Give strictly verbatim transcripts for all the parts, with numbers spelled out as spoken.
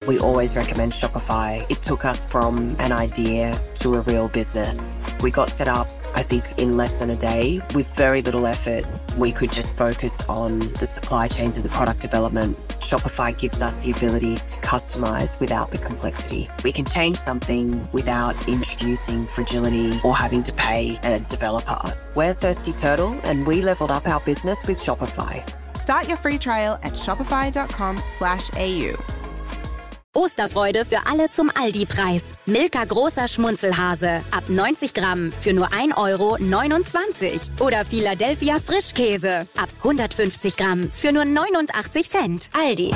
We always recommend Shopify. It took us from an idea to a real business. We got set up, I think, in less than a day with very little effort. We could just focus on the supply chains and the product development. Shopify gives us the ability to customize without the complexity. We can change something without introducing fragility or having to pay a developer. We're Thirsty Turtle, and we leveled up our business with Shopify. Start your free trial at shopify.com slash AU. Osterfreude für alle zum Aldi-Preis. Milka großer Schmunzelhase ab neunzig Gramm für nur ein Euro neunundzwanzig. Oder Philadelphia Frischkäse ab hundertfünfzig Gramm für nur neunundachtzig Cent. Aldi.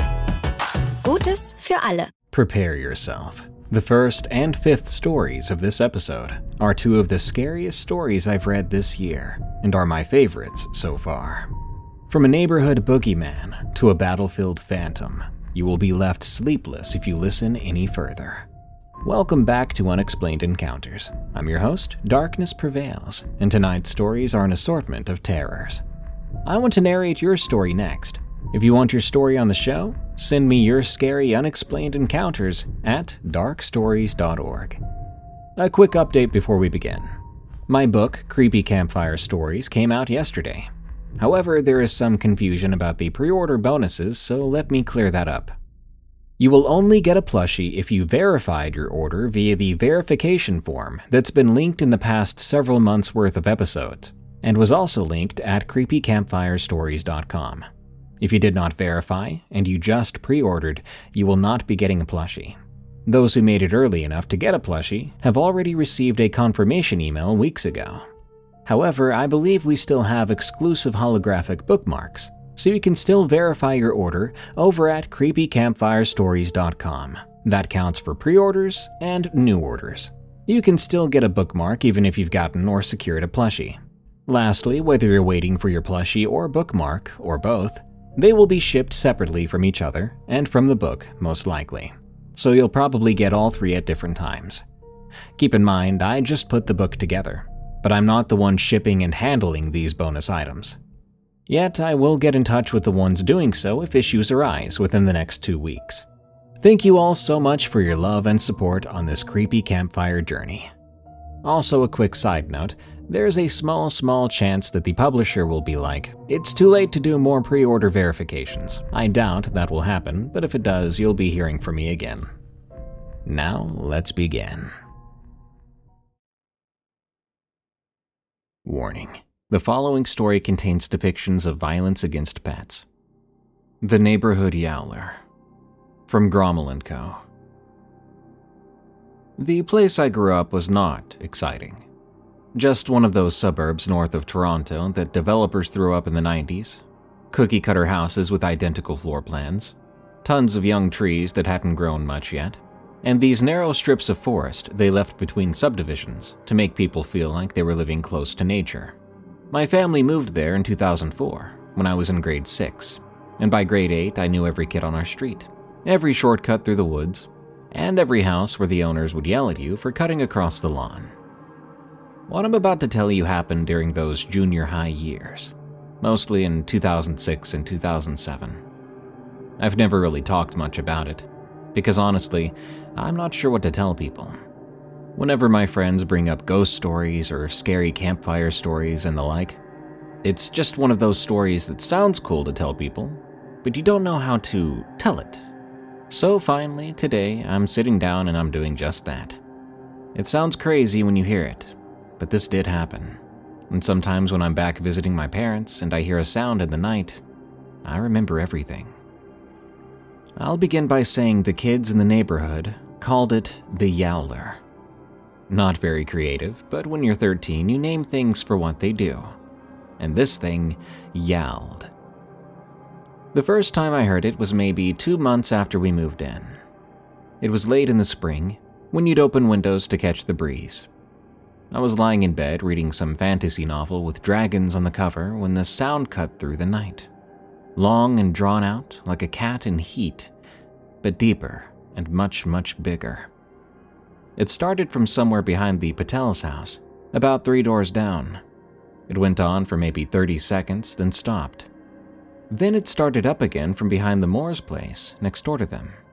Gutes für alle. Prepare yourself. The first and fifth stories of this episode are two of the scariest stories I've read this year, and are my favorites so far. From a neighborhood boogeyman to a battlefield phantom, you will be left sleepless if you listen any further. Welcome back to Unexplained Encounters. I'm your host, Darkness Prevails, and tonight's stories are an assortment of terrors. I want to narrate your story next. If you want your story on the show, send me your scary unexplained encounters at dark stories dot org. A quick update before we begin. My book, Creepy Campfire Stories, came out yesterday. However, there is some confusion about the pre-order bonuses, so let me clear that up. You will only get a plushie if you verified your order via the verification form that's been linked in the past several months' worth of episodes, and was also linked at creepy campfire stories dot com. If you did not verify, and you just pre-ordered, you will not be getting a plushie. Those who made it early enough to get a plushie have already received a confirmation email weeks ago. However, I believe we still have exclusive holographic bookmarks, so you can still verify your order over at creepy campfire stories dot com. That counts for pre-orders and new orders. You can still get a bookmark even if you've gotten or secured a plushie. Lastly, whether you're waiting for your plushie or bookmark, or both, they will be shipped separately from each other and from the book, most likely. So you'll probably get all three at different times. Keep in mind, I just put the book together, but I'm not the one shipping and handling these bonus items. Yet I will get in touch with the ones doing so if issues arise within the next two weeks. Thank you all so much for your love and support on this creepy campfire journey. Also, a quick side note, there's a small, small chance that the publisher will be like, it's too late to do more pre-order verifications. I doubt that will happen, but if it does, you'll be hearing from me again. Now, let's begin. Warning. The following story contains depictions of violence against pets. The Neighborhood Yowler. From Grommel and Co. The place I grew up was not exciting. Just one of those suburbs north of Toronto that developers threw up in the nineties. Cookie-cutter houses with identical floor plans. Tons of young trees that hadn't grown much yet. And these narrow strips of forest they left between subdivisions to make people feel like they were living close to nature. My family moved there in two thousand four, when I was in grade six, and by grade eight I knew every kid on our street, every shortcut through the woods, and every house where the owners would yell at you for cutting across the lawn. What I'm about to tell you happened during those junior high years, mostly in two thousand six and two thousand seven. I've never really talked much about it, because honestly, I'm not sure what to tell people. Whenever my friends bring up ghost stories or scary campfire stories and the like, it's just one of those stories that sounds cool to tell people, but you don't know how to tell it. So finally, today, I'm sitting down and I'm doing just that. It sounds crazy when you hear it, but this did happen. And sometimes when I'm back visiting my parents and I hear a sound in the night, I remember everything. I'll begin by saying the kids in the neighborhood called it the Yowler. Not very creative, but when you're thirteen, you name things for what they do. And this thing yowled. The first time I heard it was maybe two months after we moved in. It was late in the spring, when you'd open windows to catch the breeze. I was lying in bed reading some fantasy novel with dragons on the cover when the sound cut through the night. Long and drawn out, like a cat in heat, but deeper and much, much bigger. It started from somewhere behind the Patel's house, about three doors down. It went on for maybe thirty seconds, then stopped. Then it started up again from behind the Moore's place, next door to them.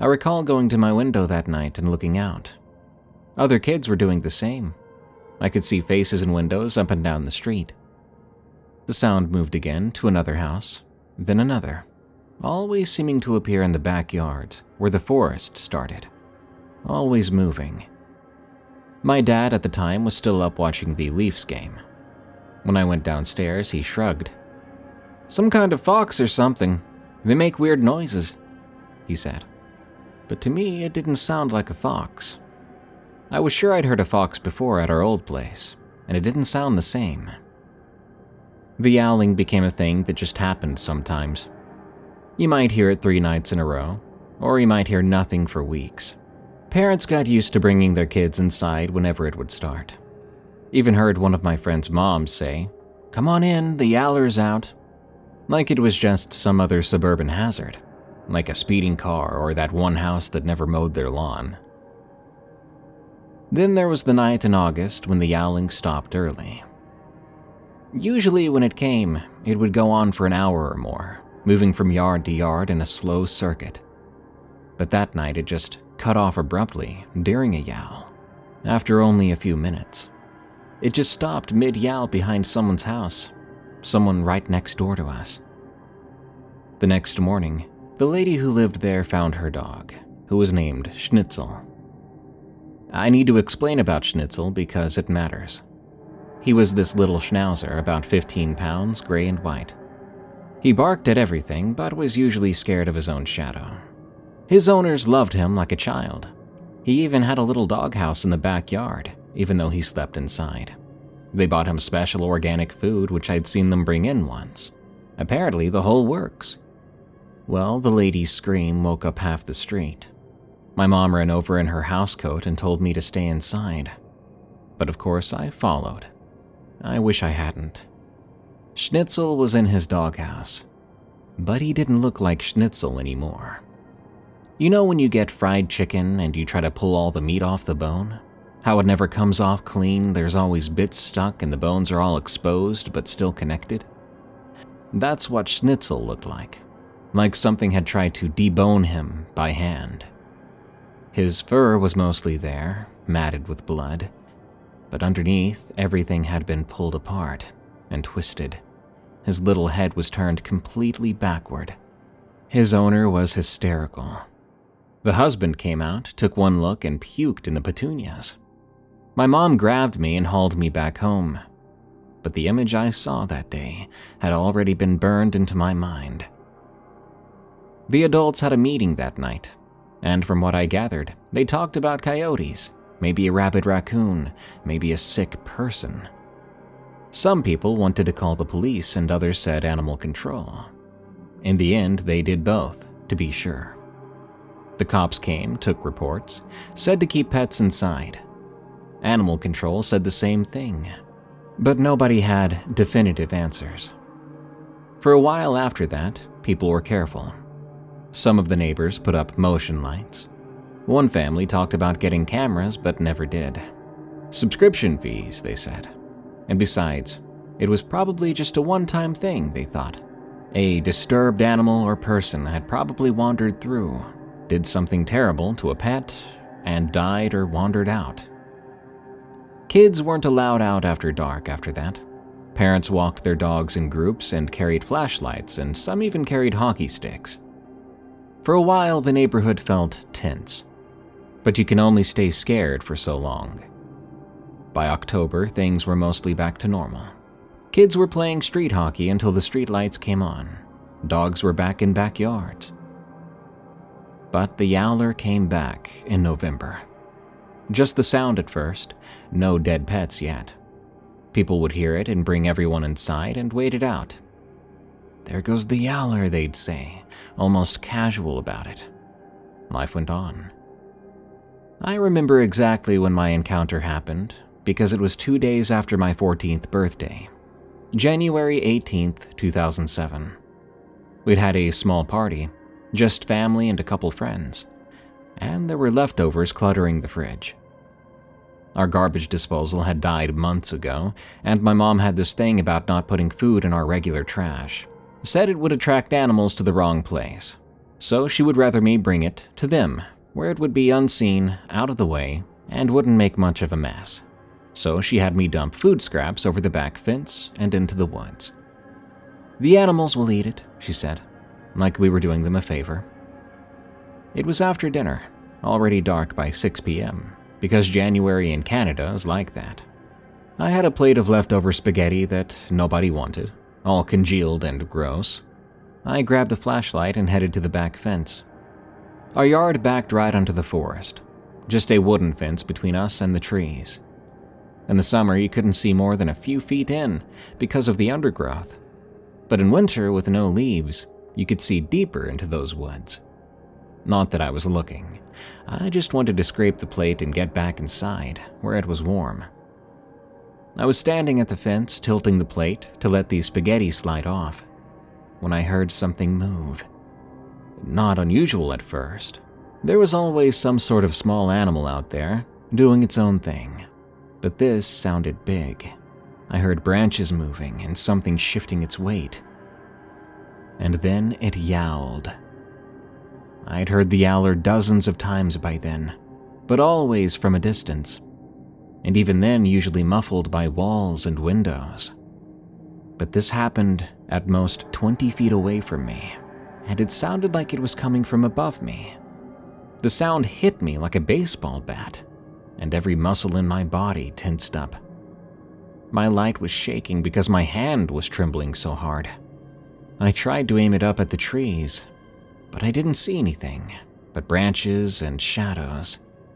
I recall going to my window that night and looking out. Other kids were doing the same. I could see faces in windows up and down the street. The sound moved again to another house, then another, always seeming to appear in the backyards where the forest started. Always moving. My dad at the time was still up watching the Leafs game. When I went downstairs, he shrugged. "Some kind of fox or something. They make weird noises," he said. But to me, it didn't sound like a fox. I was sure I'd heard a fox before at our old place, and it didn't sound the same. The yowling became a thing that just happened sometimes. You might hear it three nights in a row, or you might hear nothing for weeks. Parents got used to bringing their kids inside whenever it would start. Even heard one of my friend's moms say, "Come on in, the yowler's out," like it was just some other suburban hazard, like a speeding car or that one house that never mowed their lawn. Then there was the night in August when the yowling stopped early. Usually when it came, it would go on for an hour or more, moving from yard to yard in a slow circuit. But that night it just cut off abruptly during a yowl, after only a few minutes. It just stopped mid-yowl behind someone's house, someone right next door to us. The next morning, the lady who lived there found her dog, who was named Schnitzel. I need to explain about Schnitzel because it matters. He was this little schnauzer, about fifteen pounds, gray and white. He barked at everything, but was usually scared of his own shadow. His owners loved him like a child. He even had a little doghouse in the backyard, even though he slept inside. They bought him special organic food, which I'd seen them bring in once. Apparently, the whole works. Well, the lady's scream woke up half the street. My mom ran over in her housecoat and told me to stay inside. But of course, I followed. I wish I hadn't. Schnitzel was in his doghouse, but he didn't look like Schnitzel anymore. You know when you get fried chicken and you try to pull all the meat off the bone? How it never comes off clean, there's always bits stuck and the bones are all exposed but still connected? That's what Schnitzel looked like. Like something had tried to debone him by hand. His fur was mostly there, matted with blood, but underneath, everything had been pulled apart and twisted. His little head was turned completely backward. His owner was hysterical. The husband came out, took one look, and puked in the petunias. My mom grabbed me and hauled me back home, but the image I saw that day had already been burned into my mind. The adults had a meeting that night, and from what I gathered, they talked about coyotes, maybe a rabid raccoon, maybe a sick person. Some people wanted to call the police and others said animal control. In the end, they did both, to be sure. The cops came, took reports, said to keep pets inside. Animal control said the same thing, but nobody had definitive answers. For a while after that, people were careful. Some of the neighbors put up motion lights. One family talked about getting cameras but never did. Subscription fees, they said. And besides, it was probably just a one-time thing, they thought. A disturbed animal or person had probably wandered through, did something terrible to a pet, and died or wandered out. Kids weren't allowed out after dark after that. Parents walked their dogs in groups and carried flashlights, and some even carried hockey sticks. For a while, the neighborhood felt tense, but you can only stay scared for so long. By October, things were mostly back to normal. Kids were playing street hockey until the streetlights came on. Dogs were back in backyards. But the yowler came back in November. Just the sound at first, no dead pets yet. People would hear it and bring everyone inside and wait it out. "There goes the yowler," they'd say, almost casual about it. Life went on. I remember exactly when my encounter happened because it was two days after my fourteenth birthday, January eighteenth, two thousand seven. We'd had a small party, just family and a couple friends, and there were leftovers cluttering the fridge. Our garbage disposal had died months ago, and my mom had this thing about not putting food in our regular trash. Said it would attract animals to the wrong place. So she would rather me bring it to them, where it would be unseen, out of the way, and wouldn't make much of a mess. So she had me dump food scraps over the back fence and into the woods. "The animals will eat it," she said, like we were doing them a favor. It was after dinner, already dark by six p.m., because January in Canada is like that. I had a plate of leftover spaghetti that nobody wanted, all congealed and gross. I grabbed a flashlight and headed to the back fence. Our yard backed right onto the forest, just a wooden fence between us and the trees. In the summer, you couldn't see more than a few feet in because of the undergrowth. But in winter, with no leaves, you could see deeper into those woods. Not that I was looking. I just wanted to scrape the plate and get back inside, where it was warm. I was standing at the fence, tilting the plate to let the spaghetti slide off, when I heard something move. Not unusual at first. There was always some sort of small animal out there, doing its own thing. But this sounded big. I heard branches moving and something shifting its weight. And then it yowled. I'd heard the yowler dozens of times by then, but always from a distance, and even then usually muffled by walls and windows. But this happened at most twenty feet away from me, and it sounded like it was coming from above me. The sound hit me like a baseball bat, and every muscle in my body tensed up. My light was shaking because my hand was trembling so hard. I tried to aim it up at the trees, but I didn't see anything but branches and shadows.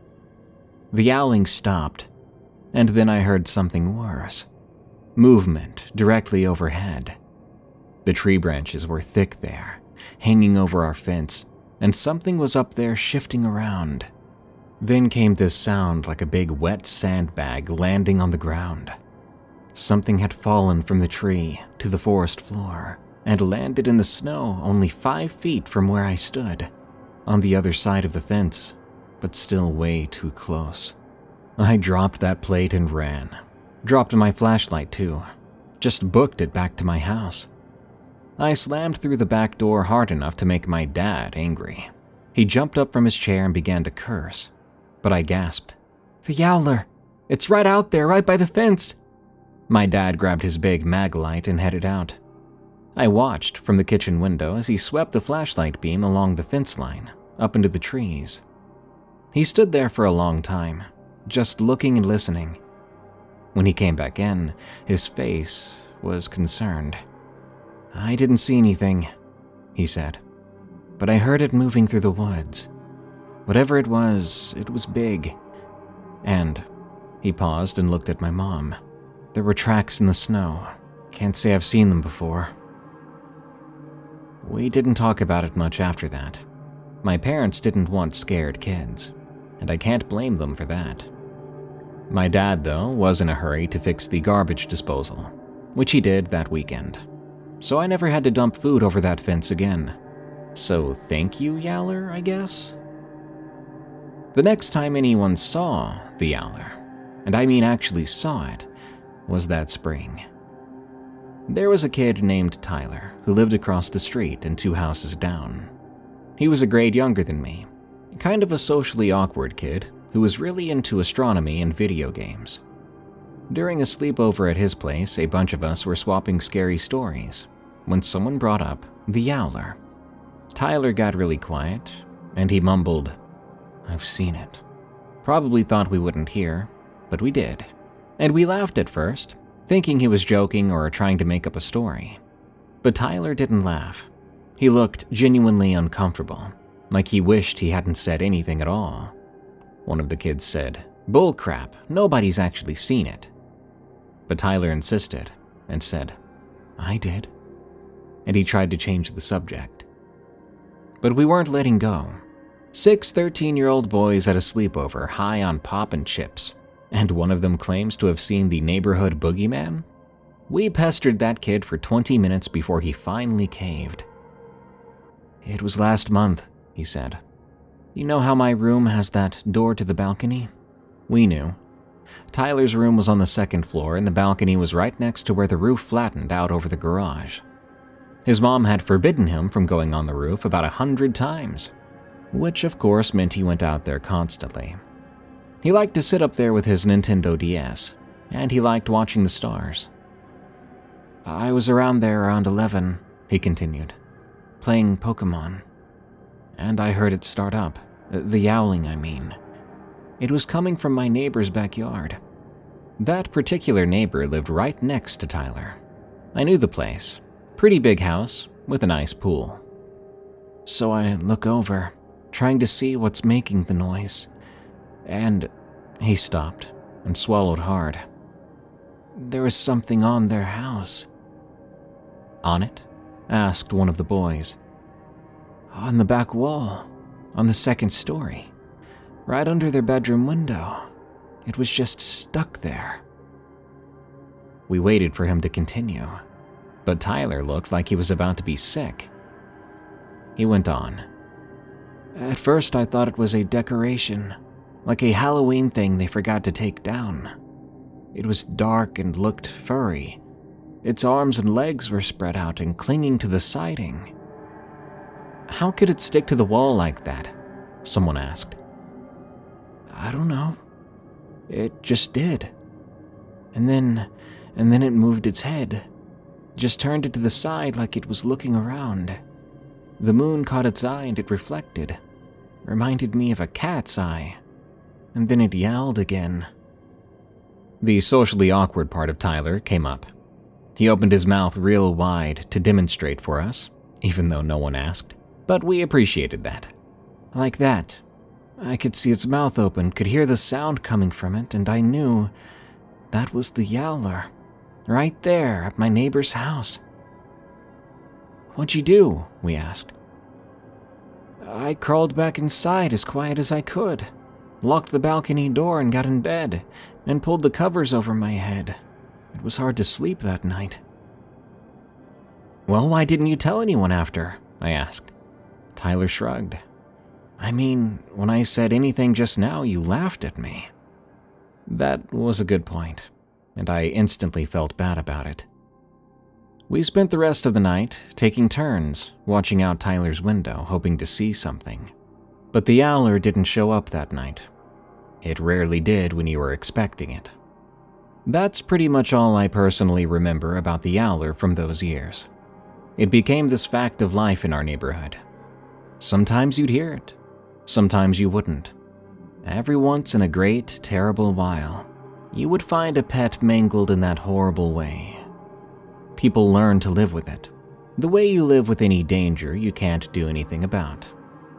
The yowling stopped, and then I heard something worse. Movement directly overhead. The tree branches were thick there, hanging over our fence, and something was up there shifting around. Then came this sound like a big wet sandbag landing on the ground. Something had fallen from the tree to the forest floor and landed in the snow only five feet from where I stood, on the other side of the fence, but still way too close. I dropped that plate and ran. Dropped my flashlight too. Just booked it back to my house. I slammed through the back door hard enough to make my dad angry. He jumped up from his chair and began to curse, but I gasped, "The yowler! It's right out there, right by the fence!" My dad grabbed his big mag light and headed out. I watched from the kitchen window as he swept the flashlight beam along the fence line, up into the trees. He stood there for a long time, just looking and listening. When he came back in, his face was concerned. "I didn't see anything," he said, "but I heard it moving through the woods. Whatever it was, it was big. And," he paused and looked at my mom, "there were tracks in the snow. Can't say I've seen them before." We didn't talk about it much after that. My parents didn't want scared kids, and I can't blame them for that. My dad, though, was in a hurry to fix the garbage disposal, which he did that weekend. So I never had to dump food over that fence again. So thank you, Yowler, I guess? The next time anyone saw the Yowler, and I mean actually saw it, was that spring. There was a kid named Tyler who lived across the street and two houses down. He was a grade younger than me, kind of a socially awkward kid who was really into astronomy and video games. During a sleepover at his place, a bunch of us were swapping scary stories when someone brought up the Yowler. Tyler got really quiet, and he mumbled, "I've seen it." Probably thought we wouldn't hear, but we did. And we laughed at first, thinking he was joking or trying to make up a story. But Tyler didn't laugh. He looked genuinely uncomfortable, like he wished he hadn't said anything at all. One of the kids said, "Bull crap, nobody's actually seen it." But Tyler insisted and said, "I did." And he tried to change the subject. But we weren't letting go. Six thirteen-year-old boys at a sleepover high on pop and chips, and one of them claims to have seen the neighborhood boogeyman? We pestered that kid for twenty minutes before he finally caved. "It was last month," he said. "You know how my room has that door to the balcony?" We knew. Tyler's room was on the second floor, and the balcony was right next to where the roof flattened out over the garage. His mom had forbidden him from going on the roof about a hundred times, which of course meant he went out there constantly. He liked to sit up there with his Nintendo D S, and he liked watching the stars. I was around there around eleven, he continued, playing Pokemon. And I heard it start up, the yowling I mean. It was coming from my neighbor's backyard. That particular neighbor lived right next to Tyler. I knew the place. Pretty big house with a nice pool. So I look over, trying to see what's making the noise. And he stopped and swallowed hard. There was something on their house. On it? Asked one of the boys. On the back wall, on the second story, right under their bedroom window. It was just stuck there. We waited for him to continue, but Tyler looked like he was about to be sick. He went on. At first I thought it was a decoration, like a Halloween thing they forgot to take down. It was dark and looked furry. Its arms and legs were spread out and clinging to the siding. How could it stick to the wall like that? Someone asked. I don't know. It just did. And then, and then it moved its head. Just turned it to the side like it was looking around. The moon caught its eye and it reflected. Reminded me of a cat's eye. And then it yowled again. The socially awkward part of Tyler came up. He opened his mouth real wide to demonstrate for us, even though no one asked, but we appreciated that. Like that. I could see its mouth open, could hear the sound coming from it, and I knew that was the Yowler, right there at my neighbor's house. What'd you do? We asked. I crawled back inside as quiet as I could, locked the balcony door and got in bed, and pulled the covers over my head. It was hard to sleep that night. Well, why didn't you tell anyone after? I asked. Tyler shrugged. I mean, when I said anything just now, you laughed at me. That was a good point, and I instantly felt bad about it. We spent the rest of the night taking turns, watching out Tyler's window, hoping to see something. But the Yowler didn't show up that night. It rarely did when you were expecting it. That's pretty much all I personally remember about the Yowler from those years. It became this fact of life in our neighborhood. Sometimes you'd hear it, sometimes you wouldn't. Every once in a great, terrible while, you would find a pet mangled in that horrible way. People learn to live with it, the way you live with any danger you can't do anything about.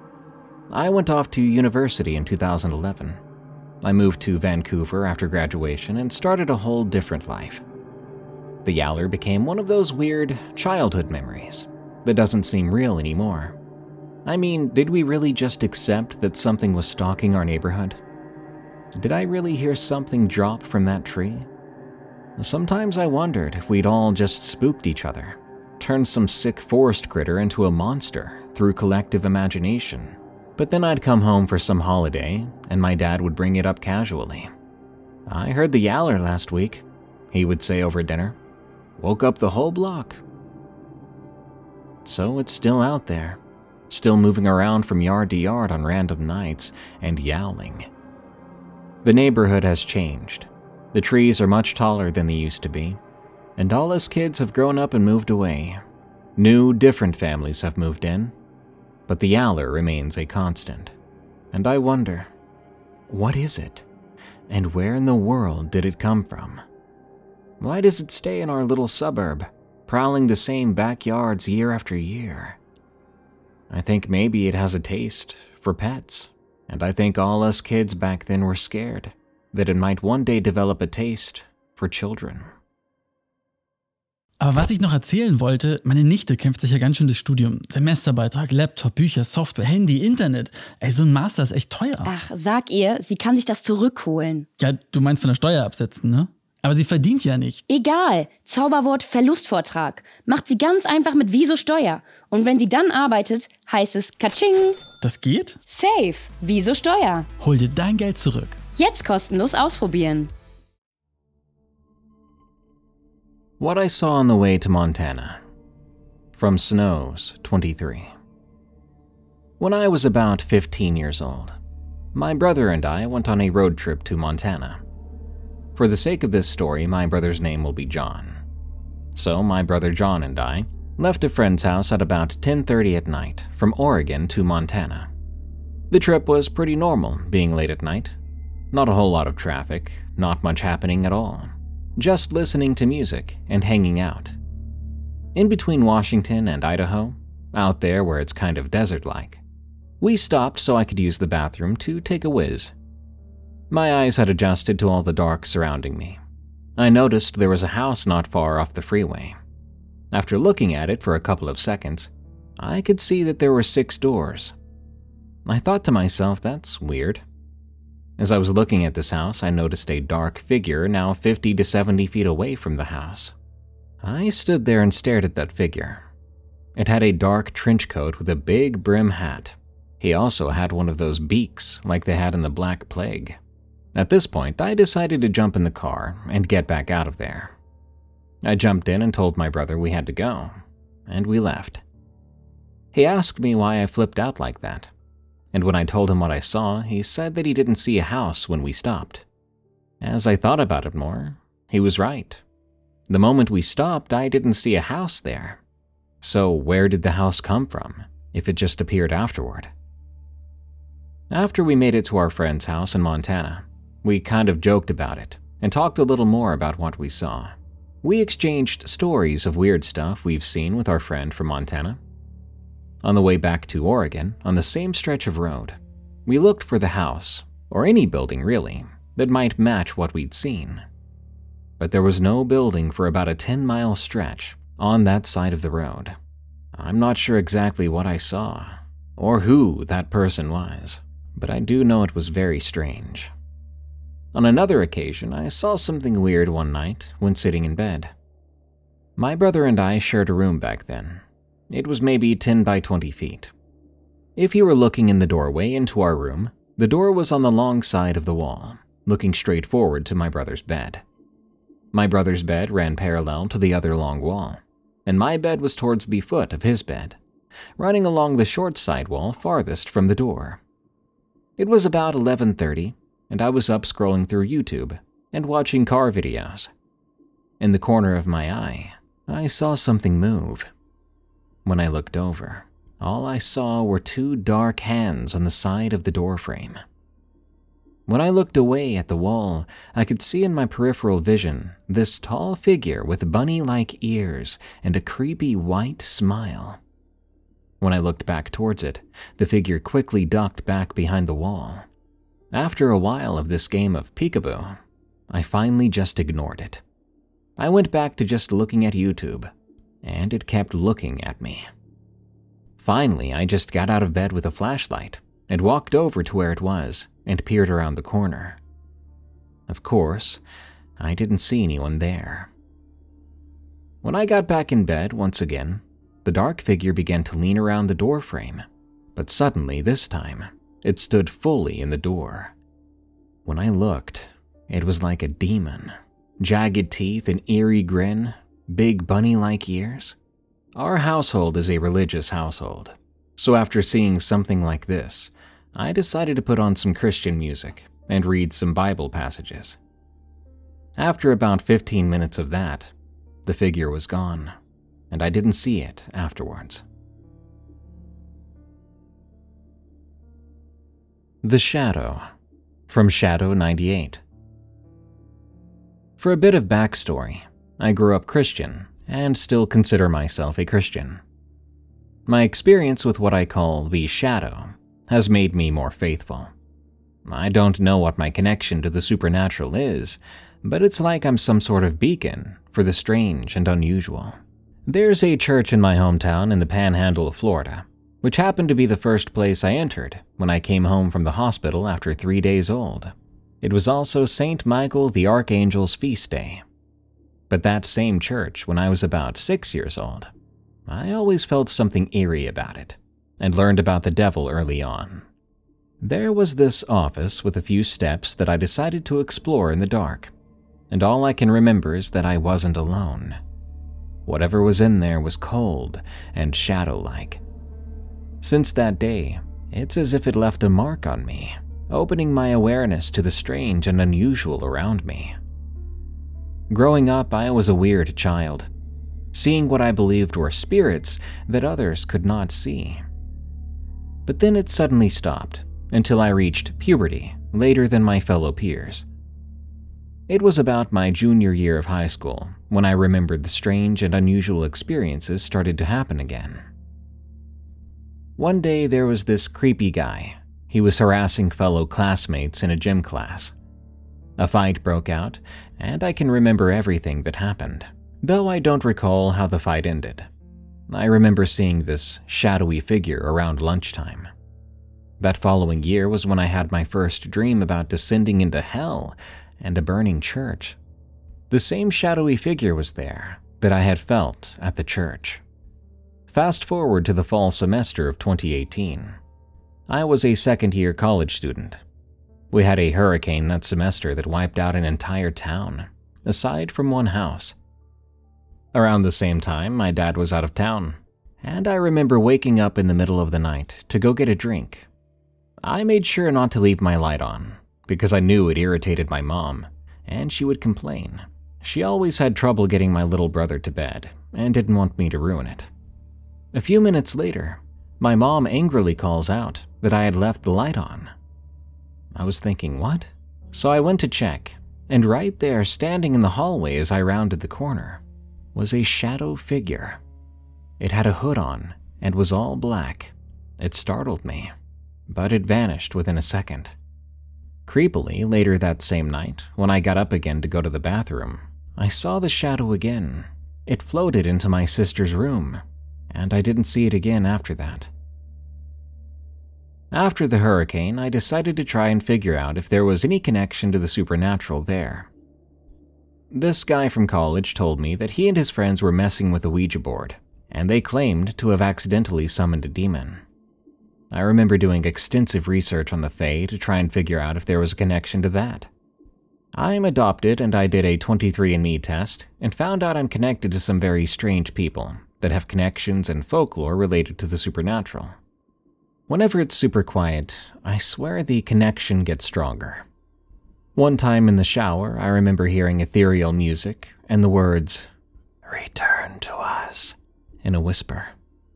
I went off to university in two thousand eleven. I moved to Vancouver after graduation and started a whole different life. The Yowler became one of those weird childhood memories that doesn't seem real anymore. I mean, did we really just accept that something was stalking our neighborhood? Did I really hear something drop from that tree? Sometimes I wondered if we'd all just spooked each other, turned some sick forest critter into a monster through collective imagination. But then I'd come home for some holiday, and my dad would bring it up casually. I heard the Yowler last week, he would say over dinner. Woke up the whole block. So it's still out there, still moving around from yard to yard on random nights and yowling. The neighborhood has changed. The trees are much taller than they used to be, and all us kids have grown up and moved away. New, different families have moved in. But the Yowler remains a constant. And I wonder, what is it? And where in the world did it come from? Why does it stay in our little suburb, prowling the same backyards year after year? I think maybe it has a taste for pets, and I think all us kids back then were scared that it might one day develop a taste for children. Aber was ich noch erzählen wollte, meine Nichte kämpft sich ja ganz schön durchs Studium. Semesterbeitrag, Laptop, Bücher, Software, Handy, Internet. Ey, so ein Master ist echt teuer. Ach, sag ihr, sie kann sich das zurückholen. Ja, du meinst von der Steuer absetzen, ne? Aber sie verdient ja nicht. Egal, Zauberwort Verlustvortrag. Macht sie ganz einfach mit Wieso Steuer. Und wenn sie dann arbeitet, heißt es Katsching. Das geht? Safe, Wieso Steuer. Hol dir dein Geld zurück. Jetzt kostenlos ausprobieren. What I saw on the way to Montana. from Snows, twenty-three. When I was about fifteen years old, my brother and I went on a road trip to Montana. For the sake of this story, my brother's name will be John. So my brother John and I left a friend's house at about ten thirty at night from Oregon to Montana. The trip was pretty normal, being late at night. Not a whole lot of traffic, not much happening at all. Just listening to music and hanging out. In between Washington and Idaho, out there where it's kind of desert-like, we stopped so I could use the bathroom to take a whiz. My eyes had adjusted to all the dark surrounding me. I noticed there was a house not far off the freeway. After looking at it for a couple of seconds, I could see that there were six doors. I thought to myself, that's weird. As I was looking at this house, I noticed a dark figure now fifty to seventy feet away from the house. I stood there and stared at that figure. It had a dark trench coat with a big brim hat. He also had one of those beaks like they had in the Black Plague. At this point, I decided to jump in the car and get back out of there. I jumped in and told my brother we had to go, and we left. He asked me why I flipped out like that, and when I told him what I saw, he said that he didn't see a house when we stopped. As I thought about it more, he was right. The moment we stopped, I didn't see a house there. So where did the house come from, if it just appeared afterward? After we made it to our friend's house in Montana, we kind of joked about it and talked a little more about what we saw. We exchanged stories of weird stuff we've seen with our friend from Montana. On the way back to Oregon, on the same stretch of road, we looked for the house, or any building really, that might match what we'd seen. But there was no building for about a ten-mile stretch on that side of the road. I'm not sure exactly what I saw, or who that person was, but I do know it was very strange. On another occasion, I saw something weird one night when sitting in bed. My brother and I shared a room back then. It was maybe ten by twenty feet. If you were looking in the doorway into our room, the door was on the long side of the wall, looking straight forward to my brother's bed. My brother's bed ran parallel to the other long wall, and my bed was towards the foot of his bed, running along the short side wall farthest from the door. It was about eleven thirty, and I was up scrolling through YouTube and watching car videos. In the corner of my eye, I saw something move. When I looked over, all I saw were two dark hands on the side of the doorframe. When I looked away at the wall, I could see in my peripheral vision this tall figure with bunny-like ears and a creepy white smile. When I looked back towards it, the figure quickly ducked back behind the wall. After a while of this game of peekaboo, I finally just ignored it. I went back to just looking at YouTube, and it kept looking at me. Finally, I just got out of bed with a flashlight and walked over to where it was and peered around the corner. Of course, I didn't see anyone there. When I got back in bed once again, the dark figure began to lean around the doorframe, but suddenly this time, it stood fully in the door. When I looked, it was like a demon. Jagged teeth, an eerie grin, big bunny-like ears. Our household is a religious household, so after seeing something like this, I decided to put on some Christian music and read some Bible passages. After about fifteen minutes of that, the figure was gone, and I didn't see it afterwards. The Shadow, from Shadow ninety-eight. For a bit of backstory, I grew up Christian and still consider myself a Christian. My experience with what I call the Shadow has made me more faithful. I don't know what my connection to the supernatural is, but it's like I'm some sort of beacon for the strange and unusual. There's a church in my hometown in the Panhandle of Florida, which happened to be the first place I entered when I came home from the hospital after three days old. It was also Saint Michael the Archangel's feast day. But that same church, when I was about six years old, I always felt something eerie about it, and learned about the devil early on. There was this office with a few steps that I decided to explore in the dark, and all I can remember is that I wasn't alone. Whatever was in there was cold and shadow-like. Since that day, it's as if it left a mark on me, opening my awareness to the strange and unusual around me. Growing up, I was a weird child, seeing what I believed were spirits that others could not see. But then it suddenly stopped until I reached puberty later than my fellow peers. It was about my junior year of high school when I remembered the strange and unusual experiences started to happen again. One day there was this creepy guy. He was harassing fellow classmates in a gym class. A fight broke out, and I can remember everything that happened, though I don't recall how the fight ended. I remember seeing this shadowy figure around lunchtime. That following year was when I had my first dream about descending into hell and a burning church. The same shadowy figure was there that I had felt at the church. Fast forward to the fall semester of twenty eighteen. I was a second-year college student. We had a hurricane that semester that wiped out an entire town, aside from one house. Around the same time, my dad was out of town, and I remember waking up in the middle of the night to go get a drink. I made sure not to leave my light on, because I knew it irritated my mom, and she would complain. She always had trouble getting my little brother to bed, and didn't want me to ruin it. A few minutes later, my mom angrily calls out that I had left the light on. I was thinking, what? So I went to check, and right there, standing in the hallway as I rounded the corner, was a shadow figure. It had a hood on and was all black. It startled me, but it vanished within a second. Creepily, later that same night, when I got up again to go to the bathroom, I saw the shadow again. It floated into my sister's room, and I didn't see it again after that. After the hurricane, I decided to try and figure out if there was any connection to the supernatural there. This guy from college told me that he and his friends were messing with a Ouija board, and they claimed to have accidentally summoned a demon. I remember doing extensive research on the Fae to try and figure out if there was a connection to that. I'm adopted, and I did a twenty-three and me test and found out I'm connected to some very strange people that have connections and folklore related to the supernatural. Whenever it's super quiet, I swear the connection gets stronger. One time in the shower, I remember hearing ethereal music and the words, "Return to us," in a whisper.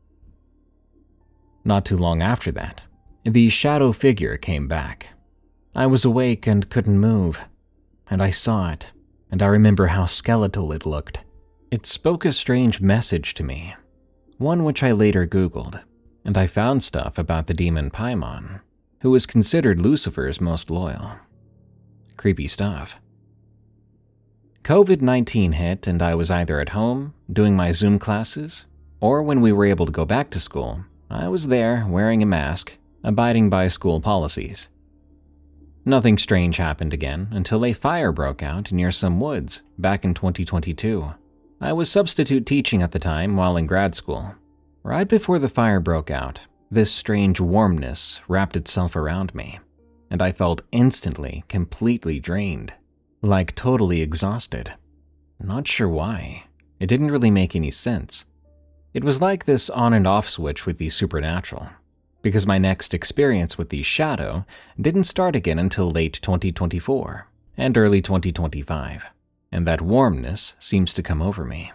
Not too long after that, the shadow figure came back. I was awake and couldn't move, and I saw it, and I remember how skeletal it looked. It spoke a strange message to me, one which I later Googled, and I found stuff about the demon Paimon, who was considered Lucifer's most loyal. Creepy stuff. covid nineteen hit, and I was either at home, doing my Zoom classes, or when we were able to go back to school, I was there wearing a mask, abiding by school policies. Nothing strange happened again until a fire broke out near some woods back in twenty twenty-two. I was substitute teaching at the time while in grad school. Right before the fire broke out, this strange warmness wrapped itself around me, and I felt instantly completely drained, like totally exhausted. Not sure why. It didn't really make any sense. It was like this on and off switch with the supernatural, because my next experience with the shadow didn't start again until late twenty twenty-four and early twenty twenty-five, and that warmness seems to come over me.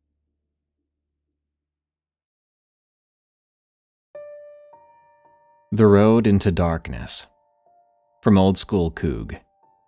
The Road into Darkness, from Old School Coog.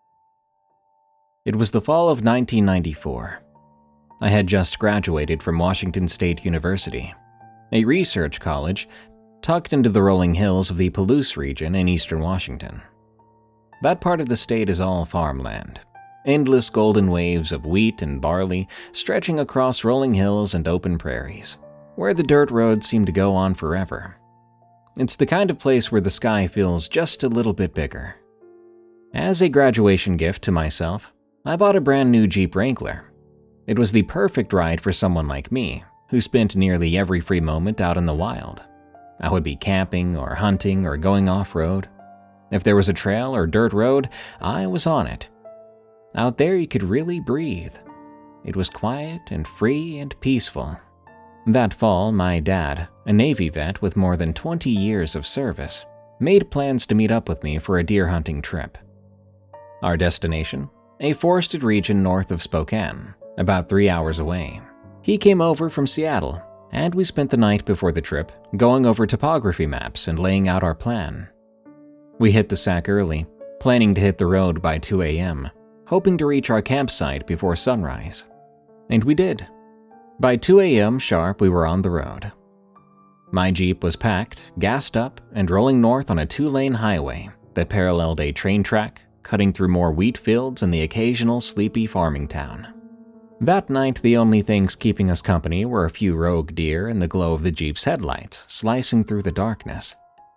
It was the fall of nineteen ninety-four. I had just graduated from Washington State University, a research college tucked into the rolling hills of the Palouse region in eastern Washington. That part of the state is all farmland, endless golden waves of wheat and barley stretching across rolling hills and open prairies, where the dirt roads seem to go on forever. It's the kind of place where the sky feels just a little bit bigger. As a graduation gift to myself, I bought a brand new Jeep Wrangler. It was the perfect ride for someone like me, who spent nearly every free moment out in the wild. I would be camping or hunting or going off-road. If there was a trail or dirt road, I was on it. Out there you could really breathe. it was quiet and free and peaceful. That fall, my dad, a Navy vet with more than twenty years of service, made plans to meet up with me for a deer hunting trip. Our destination? A forested region north of Spokane, about three hours away. He came over from Seattle, and we spent the night before the trip going over topography maps and laying out our plan. We hit the sack early, planning to hit the road by two a.m., hoping to reach our campsite before sunrise. And we did. By two a.m. sharp, we were on the road. My Jeep was packed, gassed up, and rolling north on a two-lane highway that paralleled a train track, cutting through more wheat fields and the occasional sleepy farming town. That night, the only things keeping us company were a few rogue deer and the glow of the Jeep's headlights slicing through the darkness.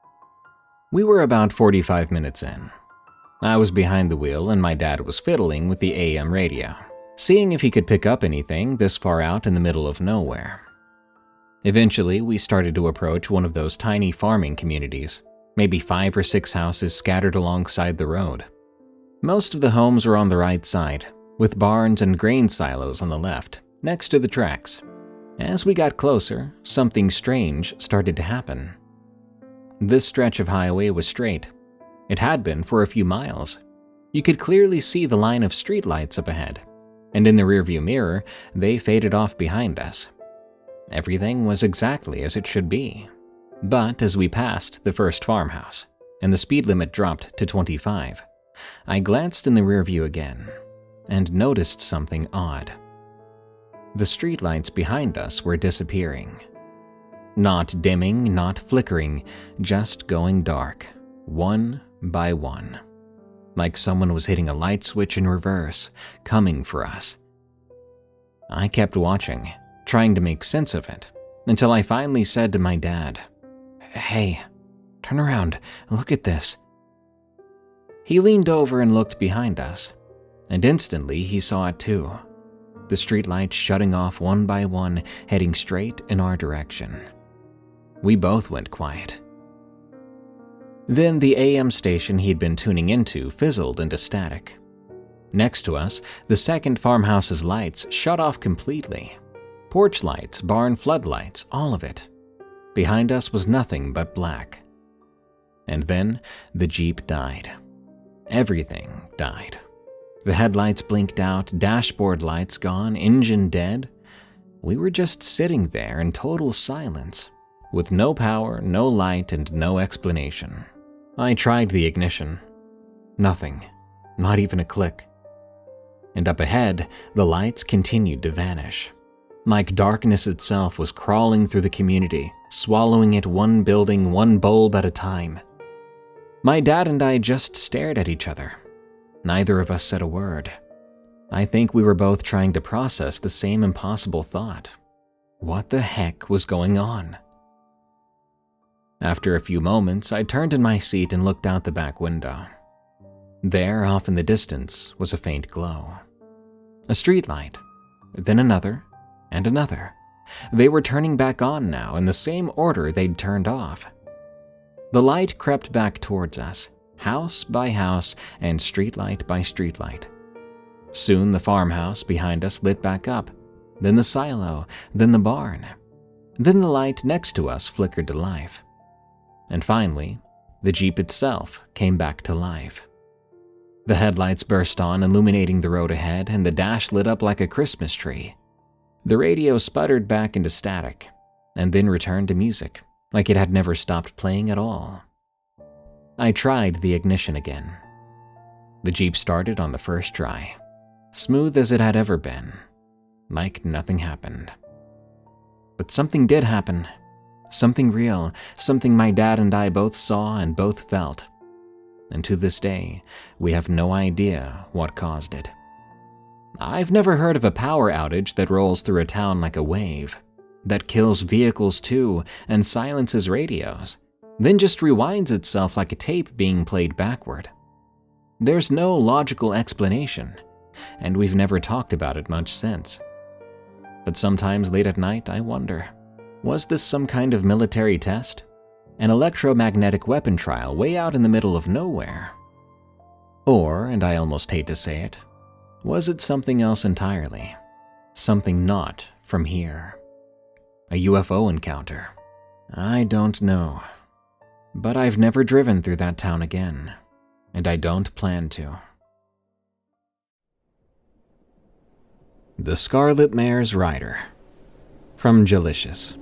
We were about forty-five minutes in. I was behind the wheel and my dad was fiddling with the A M radio, seeing if he could pick up anything this far out in the middle of nowhere. Eventually, we started to approach one of those tiny farming communities, maybe five or six houses scattered alongside the road. Most of the homes were on the right side, with barns and grain silos on the left, next to the tracks. As we got closer, something strange started to happen. This stretch of highway was straight. It had been for a few miles. You could clearly see the line of streetlights up ahead, and in the rearview mirror, they faded off behind us. Everything was exactly as it should be. But as we passed the first farmhouse, and the speed limit dropped to twenty-five, I glanced in the rearview again, and noticed something odd. The streetlights behind us were disappearing. Not dimming, not flickering, just going dark, one by one. Like someone was hitting a light switch in reverse, coming for us. I kept watching, trying to make sense of it, until I finally said to my dad, "Hey, turn around, look at this." He leaned over and looked behind us, and instantly he saw it too. The streetlights shutting off one by one, heading straight in our direction. We both went quiet. Then the A M station he'd been tuning into fizzled into static. Next to us, the second farmhouse's lights shut off completely. Porch lights, barn floodlights, all of it. Behind us was nothing but black. And then the Jeep died. Everything died. The headlights blinked out, dashboard lights gone, engine dead. We were just sitting there in total silence, with no power, no light, and no explanation. I tried the ignition. Nothing. Not even a click. And up ahead, the lights continued to vanish. Like darkness itself was crawling through the community, swallowing it one building, one bulb at a time. My dad and I just stared at each other. Neither of us said a word. I think we were both trying to process the same impossible thought. What the heck was going on? After a few moments, I turned in my seat and looked out the back window. There, off in the distance, was a faint glow. A streetlight, then another, and another. They were turning back on now in the same order they'd turned off. The light crept back towards us, house by house and streetlight by streetlight. Soon the farmhouse behind us lit back up, then the silo, then the barn. Then the light next to us flickered to life. And finally, the Jeep itself came back to life. The headlights burst on, illuminating the road ahead, and the dash lit up like a Christmas tree. The radio sputtered back into static, and then returned to music, like it had never stopped playing at all. I tried the ignition again. The Jeep started on the first try, smooth as it had ever been, like nothing happened. But something did happen. Something real, something my dad and I both saw and both felt. And to this day, we have no idea what caused it. I've never heard of a power outage that rolls through a town like a wave, that kills vehicles too and silences radios, then just rewinds itself like a tape being played backward. There's no logical explanation, and we've never talked about it much since. But sometimes late at night I wonder, was this some kind of military test? An electromagnetic weapon trial way out in the middle of nowhere? Or, and I almost hate to say it, was it something else entirely? Something not from here. A U F O encounter. I don't know. But I've never driven through that town again, and I don't plan to. The Scarlet Mare's Rider. From Jalicious.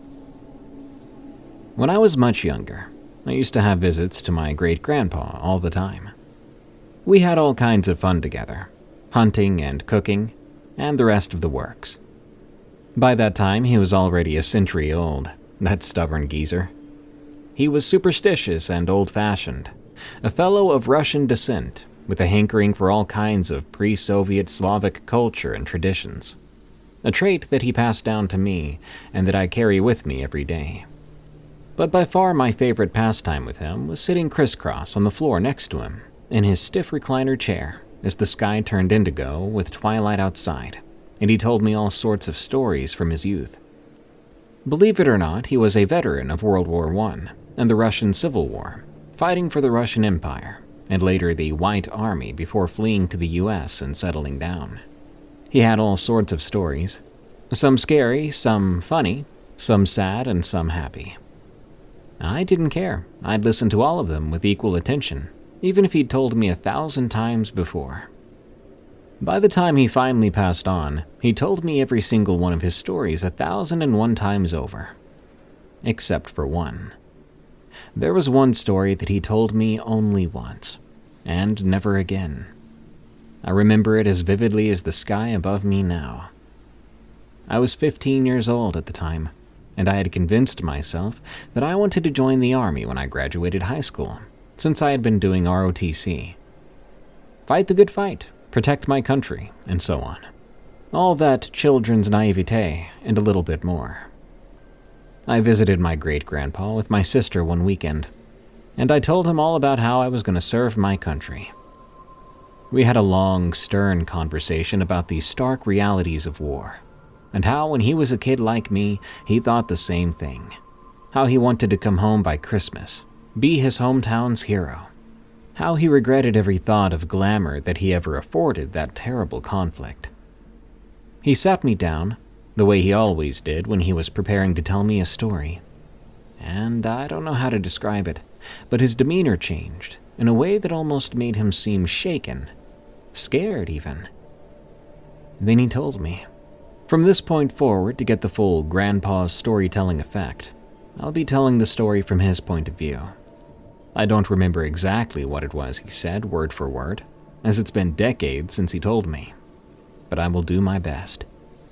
When I was much younger, I used to have visits to my great-grandpa all the time. We had all kinds of fun together, hunting and cooking, and the rest of the works. By that time, he was already a century old, that stubborn geezer. He was superstitious and old-fashioned, a fellow of Russian descent, with a hankering for all kinds of pre-Soviet Slavic culture and traditions, a trait that he passed down to me and that I carry with me every day. But by far my favorite pastime with him was sitting crisscross on the floor next to him, in his stiff recliner chair, as the sky turned indigo with twilight outside, and he told me all sorts of stories from his youth. Believe it or not, he was a veteran of World War One and the Russian Civil War, fighting for the Russian Empire, and later the White Army before fleeing to the U S and settling down. He had all sorts of stories, some scary, some funny, some sad, and some happy. I didn't care. I'd listen to all of them with equal attention, even if he'd told me a thousand times before. By the time he finally passed on, he told me every single one of his stories a thousand and one times over. Except for one. There was one story that he told me only once, and never again. I remember it as vividly as the sky above me now. I was fifteen years old at the time, and I had convinced myself that I wanted to join the army when I graduated high school, since I had been doing R O T C. Fight the good fight, protect my country, and so on. All that children's naivete and a little bit more. I visited my great-grandpa with my sister one weekend, and I told him all about how I was going to serve my country. We had a long, stern conversation about the stark realities of war, and how when he was a kid like me, he thought the same thing. How he wanted to come home by Christmas, be his hometown's hero. How he regretted every thought of glamour that he ever afforded that terrible conflict. He sat me down, the way he always did when he was preparing to tell me a story. And I don't know how to describe it, but his demeanor changed in a way that almost made him seem shaken, scared even. Then he told me, from this point forward, to get the full grandpa's storytelling effect, I'll be telling the story from his point of view. I don't remember exactly what it was he said, word for word, as it's been decades since he told me, but I will do my best.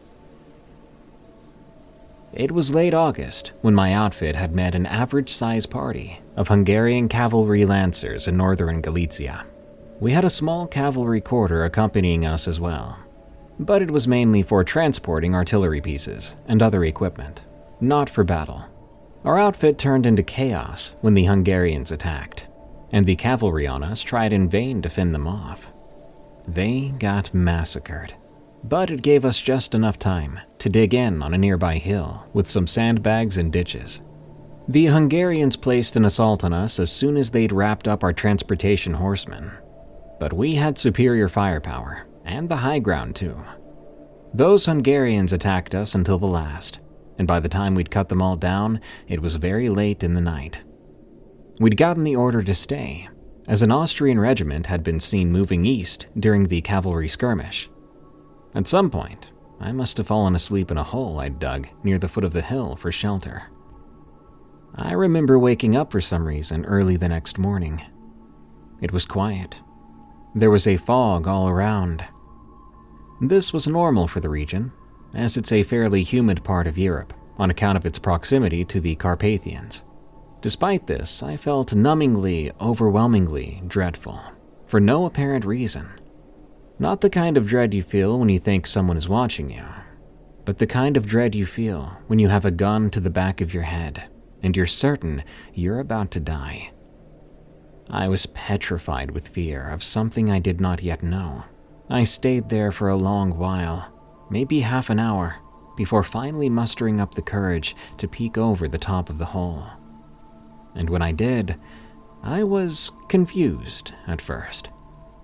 It was late August when my outfit had met an average-size party of Hungarian cavalry lancers in northern Galicia. We had a small cavalry quarter accompanying us as well, but it was mainly for transporting artillery pieces and other equipment, not for battle. Our outfit turned into chaos when the Hungarians attacked, and the cavalry on us tried in vain to fend them off. They got massacred, but it gave us just enough time to dig in on a nearby hill with some sandbags and ditches. The Hungarians placed an assault on us as soon as they'd wrapped up our transportation horsemen, but we had superior firepower, and the high ground too. Those Hungarians attacked us until the last, and by the time we'd cut them all down, it was very late in the night. We'd gotten the order to stay, as an Austrian regiment had been seen moving east during the cavalry skirmish. At some point, I must have fallen asleep in a hole I'd dug near the foot of the hill for shelter. I remember waking up for some reason early the next morning. It was quiet. There was a fog all around. This was normal for the region, as it's a fairly humid part of Europe on account of its proximity to the Carpathians. Despite this, I felt numbingly, overwhelmingly dreadful, for no apparent reason. Not the kind of dread you feel when you think someone is watching you, but the kind of dread you feel when you have a gun to the back of your head and you're certain you're about to die. I was petrified with fear of something I did not yet know. I stayed there for a long while, maybe half an hour, before finally mustering up the courage to peek over the top of the hole. And when I did, I was confused at first.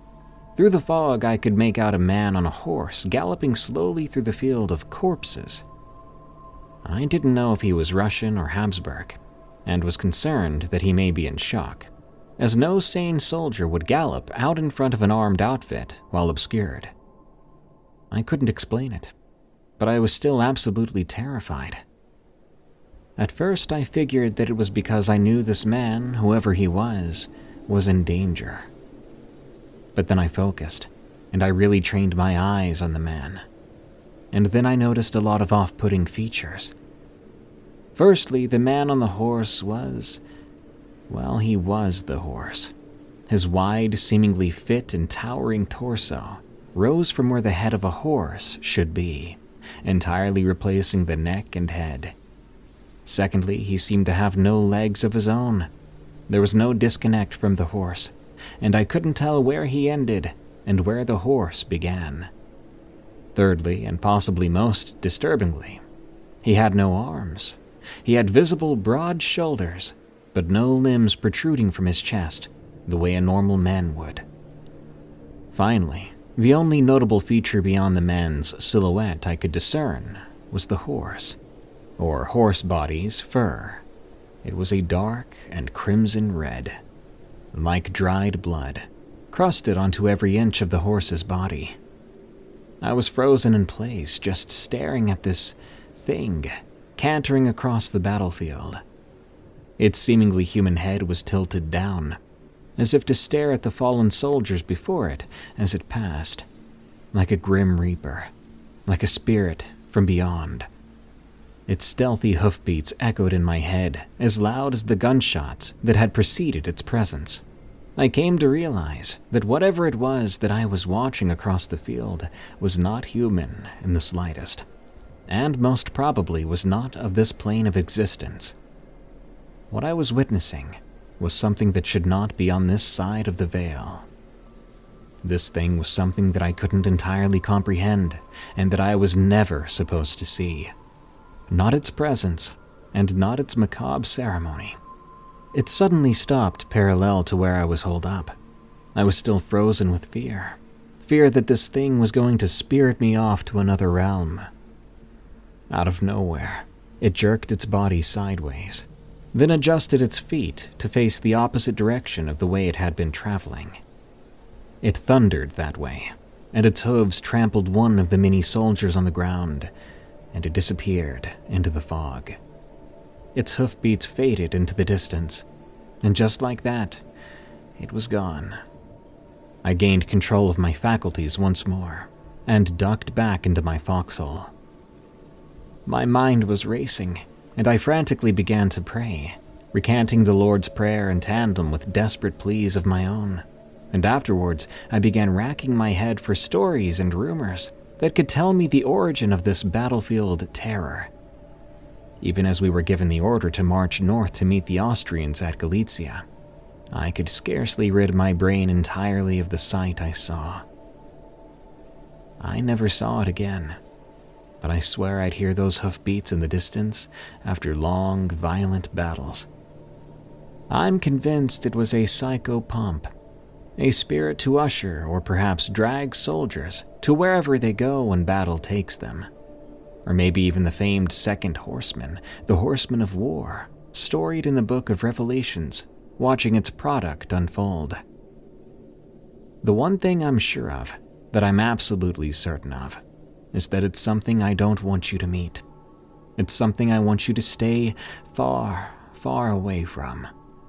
Through the fog, I could make out a man on a horse galloping slowly through the field of corpses. I didn't know if he was Russian or Habsburg, and was concerned that he may be in shock, as no sane soldier would gallop out in front of an armed outfit while obscured. I couldn't explain it, but I was still absolutely terrified. At first, I figured that it was because I knew this man, whoever he was, was in danger. But then I focused, and I really trained my eyes on the man. And then I noticed a lot of off-putting features. Firstly, the man on the horse was... well, he was the horse. His wide, seemingly fit and towering torso rose from where the head of a horse should be, entirely replacing the neck and head. Secondly, he seemed to have no legs of his own. There was no disconnect from the horse, and I couldn't tell where he ended and where the horse began. Thirdly, and possibly most disturbingly, he had no arms. He had visible broad shoulders, but no limbs protruding from his chest, the way a normal man would. Finally, the only notable feature beyond the man's silhouette I could discern was the horse, or horse body's fur. It was a dark and crimson red, like dried blood, crusted onto every inch of the horse's body. I was frozen in place, just staring at this thing cantering across the battlefield. Its seemingly human head was tilted down, as if to stare at the fallen soldiers before it as it passed, like a grim reaper, like a spirit from beyond. Its stealthy hoofbeats echoed in my head, as loud as the gunshots that had preceded its presence. I came to realize that whatever it was that I was watching across the field was not human in the slightest, and most probably was not of this plane of existence. What I was witnessing was something that should not be on this side of the veil. This thing was something that I couldn't entirely comprehend, and that I was never supposed to see. Not its presence, and not its macabre ceremony. It suddenly stopped parallel to where I was holed up. I was still frozen with fear. Fear that this thing was going to spirit me off to another realm. Out of nowhere, it jerked its body sideways, then adjusted its feet to face the opposite direction of the way it had been traveling. It thundered that way, and its hooves trampled one of the many soldiers on the ground, and it disappeared into the fog. Its hoofbeats faded into the distance, and just like that, it was gone. I gained control of my faculties once more, and ducked back into my foxhole. My mind was racing, and I frantically began to pray, recanting the Lord's Prayer in tandem with desperate pleas of my own. And afterwards, I began racking my head for stories and rumors that could tell me the origin of this battlefield terror. Even as we were given the order to march north to meet the Austrians at Galicia, I could scarcely rid my brain entirely of the sight I saw. I never saw it again, but I swear I'd hear those hoofbeats in the distance after long, violent battles. I'm convinced it was a psychopomp, a spirit to usher or perhaps drag soldiers to wherever they go when battle takes them. Or maybe even the famed second horseman, the horseman of war, storied in the book of Revelations, watching its product unfold. The one thing I'm sure of, that I'm absolutely certain of, is that it's something I don't want you to meet. It's something I want you to stay far, far away from.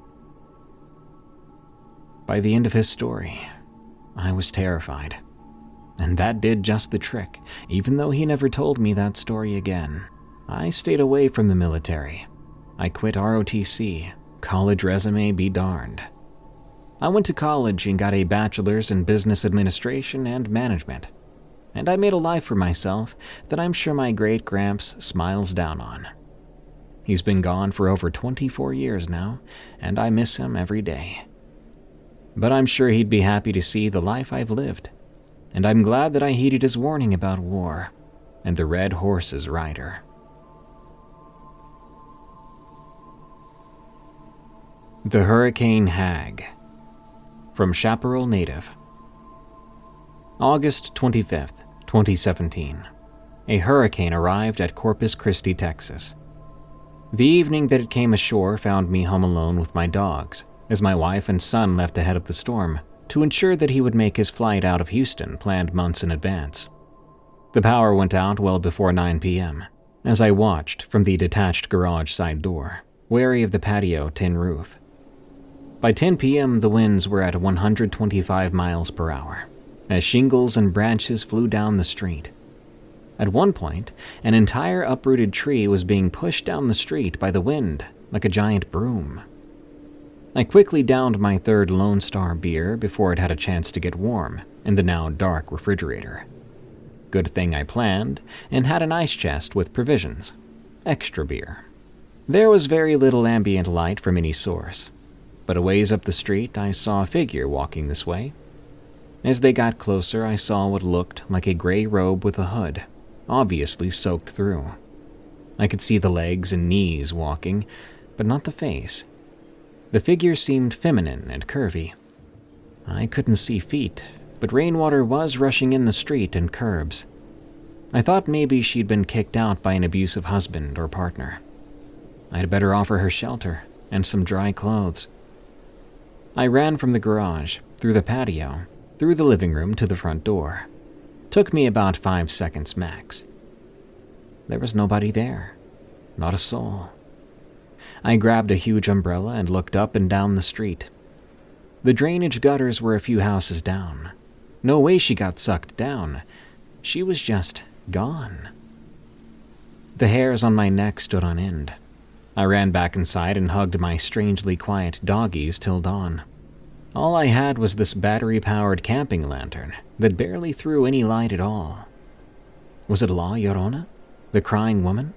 By the end of his story, I was terrified. And that did just the trick, even though he never told me that story again. I stayed away from the military. I quit R O T C, college resume be darned. I went to college and got a bachelor's in business administration and management. And I made a life for myself that I'm sure my great-gramps smiles down on. He's been gone for over twenty-four years now, and I miss him every day. But I'm sure he'd be happy to see the life I've lived. And I'm glad that I heeded his warning about war and the Red Horse's rider. The Hurricane Hag, from Chaparral Native. August twenty-fifth, twenty seventeen. A hurricane arrived at Corpus Christi, Texas. The evening that it came ashore found me home alone with my dogs, as my wife and son left ahead of the storm to ensure that he would make his flight out of Houston planned months in advance. The power went out well before nine p.m. as I watched from the detached garage side door, wary of the patio tin roof. By ten p.m., the winds were at one hundred twenty-five miles per hour, as shingles and branches flew down the street. At one point, an entire uprooted tree was being pushed down the street by the wind like a giant broom. I quickly downed my third Lone Star beer before it had a chance to get warm in the now dark refrigerator. Good thing I planned and had an ice chest with provisions. Extra beer. There was very little ambient light from any source, but a ways up the street I saw a figure walking this way. As they got closer, I saw what looked like a gray robe with a hood, obviously soaked through. I could see the legs and knees walking, but not the face. The figure seemed feminine and curvy. I couldn't see feet, but rainwater was rushing in the street and curbs. I thought maybe she'd been kicked out by an abusive husband or partner. I'd better offer her shelter and some dry clothes. I ran from the garage, through the patio, through the living room to the front door. Took me about five seconds max. There was nobody there. Not a soul. I grabbed a huge umbrella and looked up and down the street. The drainage gutters were a few houses down. No way she got sucked down. She was just gone. The hairs on my neck stood on end. I ran back inside and hugged my strangely quiet doggies till dawn. All I had was this battery-powered camping lantern that barely threw any light at all. Was it La Llorona, the crying woman?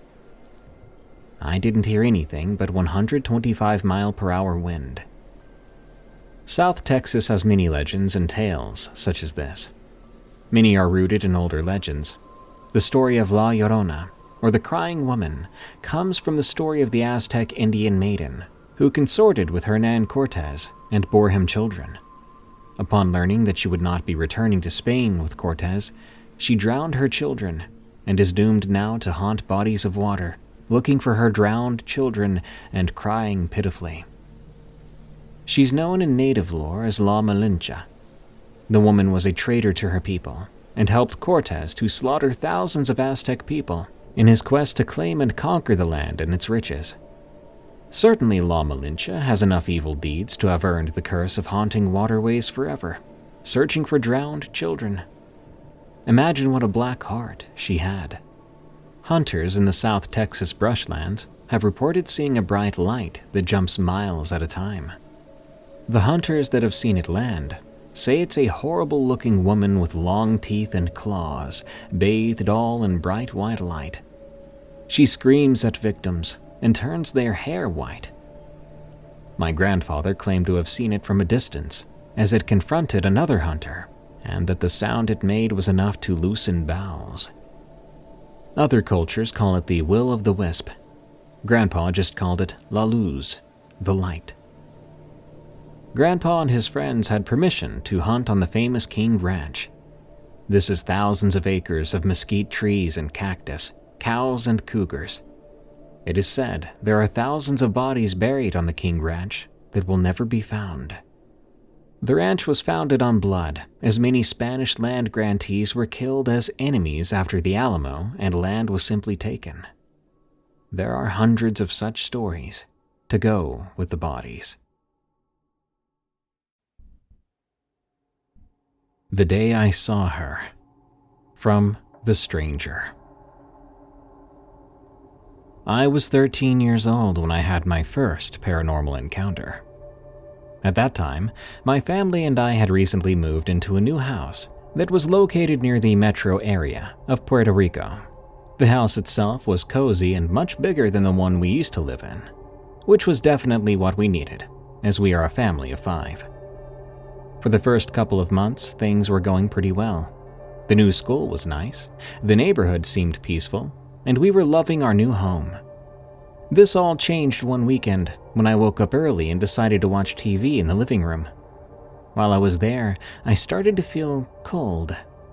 I didn't hear anything but one hundred twenty-five mile per hour wind. South Texas has many legends and tales such as this. Many are rooted in older legends. The story of La Llorona, or the Crying Woman, comes from the story of the Aztec Indian maiden who consorted with Hernan Cortez and bore him children. Upon learning that she would not be returning to Spain with Cortez, she drowned her children and is doomed now to haunt bodies of water, looking for her drowned children and crying pitifully. She's known in native lore as La Malinche. The woman was a traitor to her people and helped Cortez to slaughter thousands of Aztec people in his quest to claim and conquer the land and its riches. Certainly La Malinche has enough evil deeds to have earned the curse of haunting waterways forever, searching for drowned children. Imagine what a black heart she had. Hunters in the South Texas brushlands have reported seeing a bright light that jumps miles at a time. The hunters that have seen it land say it's a horrible-looking woman with long teeth and claws, bathed all in bright white light. She screams at victims and turns their hair white. My grandfather claimed to have seen it from a distance as it confronted another hunter, and that the sound it made was enough to loosen bowels. Other cultures call it the will of the wisp. Grandpa just called it La Luz, the light. Grandpa and his friends had permission to hunt on the famous King Ranch. This is thousands of acres of mesquite trees and cactus, cows and cougars. It is said there are thousands of bodies buried on the King Ranch that will never be found. The ranch was founded on blood, as many Spanish land grantees were killed as enemies after the Alamo and land was simply taken. There are hundreds of such stories to go with the bodies. The Day I Saw Her, from The Stranger. I was thirteen years old when I had my first paranormal encounter. At that time, my family and I had recently moved into a new house that was located near the metro area of Puerto Rico. The house itself was cozy and much bigger than the one we used to live in, which was definitely what we needed, as we are a family of five. For the first couple of months, things were going pretty well. The new school was nice, the neighborhood seemed peaceful, and we were loving our new home. This all changed one weekend when I woke up early and decided to watch T V in the living room. While I was there, I started to feel cold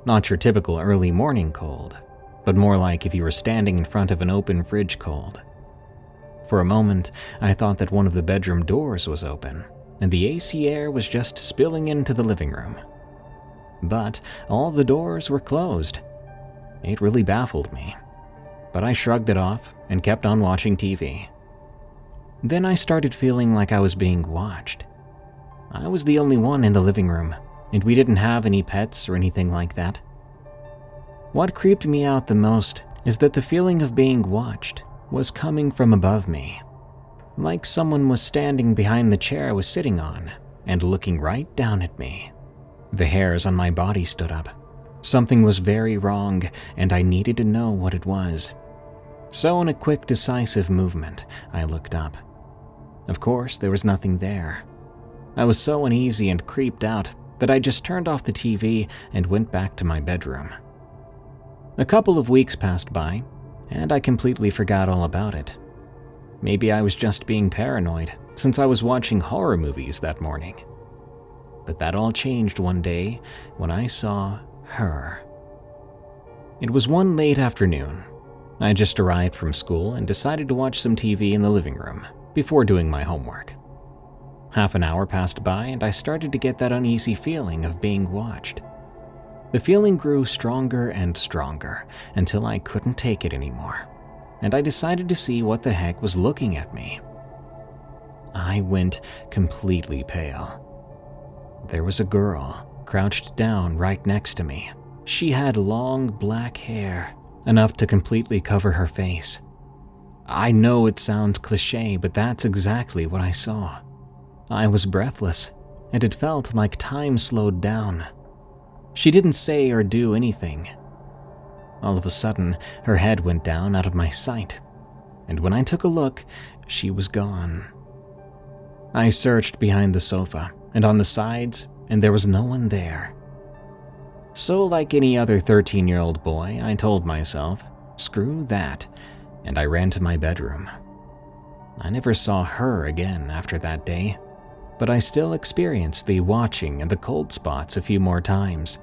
Not your typical early morning cold, but more like if you were standing in front of an open fridge cold. For a moment, I thought that one of the bedroom doors was open, and the A C air was just spilling into the living room. But all the doors were closed. It really baffled me, but I shrugged it off and kept on watching T V. Then I started feeling like I was being watched. I was the only one in the living room, and we didn't have any pets or anything like that. What creeped me out the most is that the feeling of being watched was coming from above me, like someone was standing behind the chair I was sitting on and looking right down at me. The hairs on my body stood up. Something was very wrong, and I needed to know what it was. So in a quick, decisive movement, I looked up. Of course, there was nothing there. I was so uneasy and creeped out that I just turned off the T V and went back to my bedroom. A couple of weeks passed by, and I completely forgot all about it. Maybe I was just being paranoid, since I was watching horror movies that morning. But that all changed one day when I saw her. It was one late afternoon. I just arrived from school and decided to watch some T V in the living room before doing my homework. Half an hour passed by and I started to get that uneasy feeling of being watched. The feeling grew stronger and stronger until I couldn't take it anymore, and I decided to see what the heck was looking at me. I went completely pale. There was a girl crouched down right next to me. She had long black hair, enough to completely cover her face. I know it sounds cliché, but that's exactly what I saw. I was breathless, and it felt like time slowed down. She didn't say or do anything. All of a sudden, her head went down out of my sight, and when I took a look, she was gone. I searched behind the sofa and on the sides, and there was no one there. So like any other thirteen-year-old boy, I told myself, screw that, and I ran to my bedroom. I never saw her again after that day, but I still experienced the watching and the cold spots a few more times.